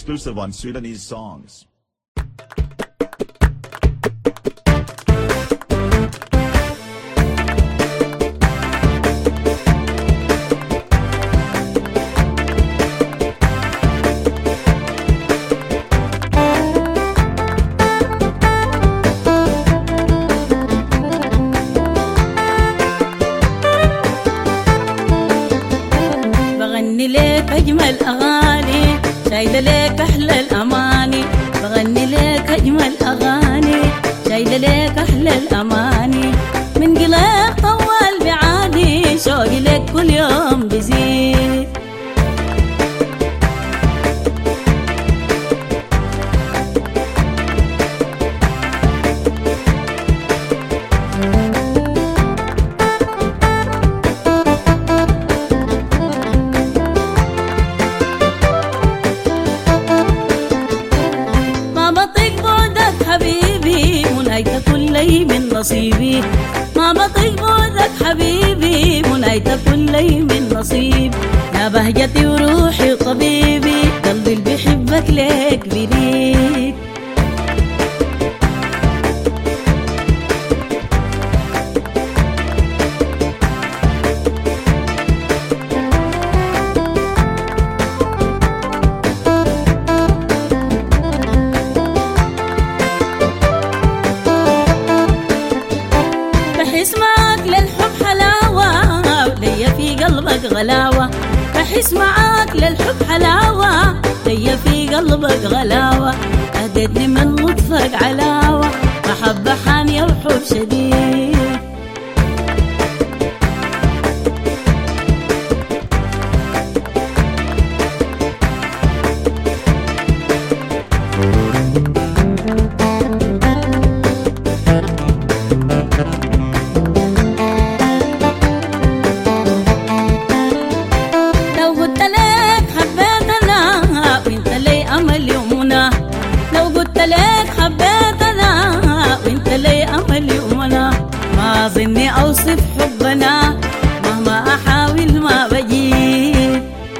exclusive on Sudanese Songs. بغني لك أجمل أغاني، شايلة لك أحلى الأماني. بغني لك أجمل أغاني، شايلة لك أحلى الأماني. من قلب طوال بعادي، شوقي لك كل يوم بزيد. كلي من نصيبي، ما بطيق بعدك حبيبي، منايتك كلي من نصيب. يا بهجتي وروحي وطبيبي، قلبي اللي بيحبك ليك بريد. بحس معاك للحب حلاوة، وليا في قلبك غلاوة. بحس معاك للحب حلاوة، ليا في قلبك غلاوة. أهدتني من لطفك علاوة، محبة حانية وحب شديد. لك حبيت أنا وانت لي أملي ومنى، ما ظني أوصف حبنا مهما أحاول ما بجيب.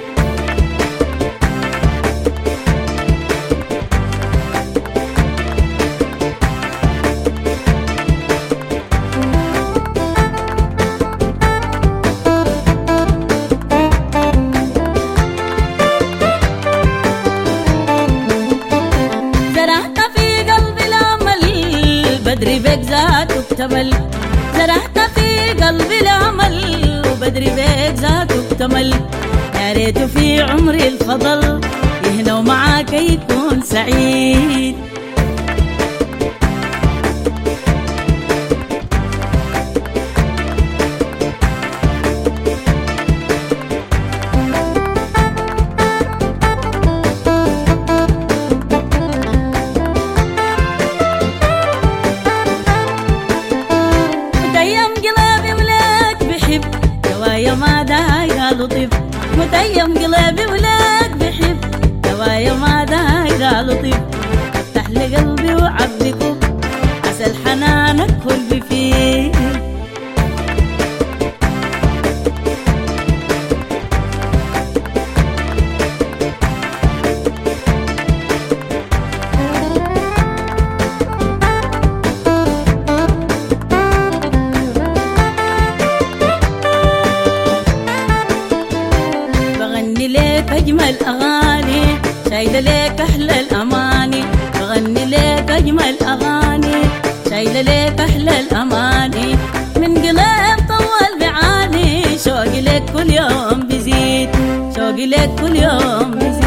بدري بك ذاته اكتمل، زرعت في قلبي الأمل، وبدري بك ذاته اكتمل. يا ريت في عمري الفضل يهنى ومعاك يكون سعيد. دوايا ما دايرة لطيف، متيم قلبي ولك بحب. دوايا ما دايرة لطيف، افتح لي قلبي وعبكه، عسل حنانك كل فيه. أجمل أغاني، شايلة لك أحلى الأماني. بغني لك أجمل أغاني، شايلة لك أحلى الأماني. من قلب طول بعاني، شوقي لك كل يوم بزيد، شوقي لك كل يوم بزيد.